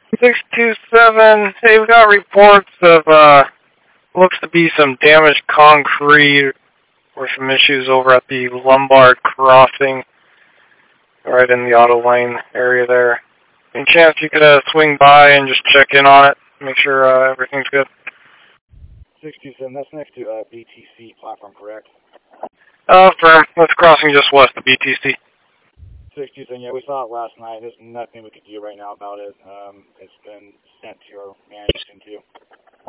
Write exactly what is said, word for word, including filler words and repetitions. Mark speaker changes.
Speaker 1: six two seven, hey, we got reports of, uh, looks to be some damaged concrete or some issues over at the Lombard Crossing, right in the auto lane area there. Any chance you could uh, swing by and just check in on it, make sure uh, everything's good?
Speaker 2: six two seven, that's next to uh, B T C platform, correct?
Speaker 1: Uh, firm. That's crossing just west of B T C.
Speaker 2: six two seven, yeah, we saw it last night. There's nothing we could do right now about it. Um, it's been sent to our management too.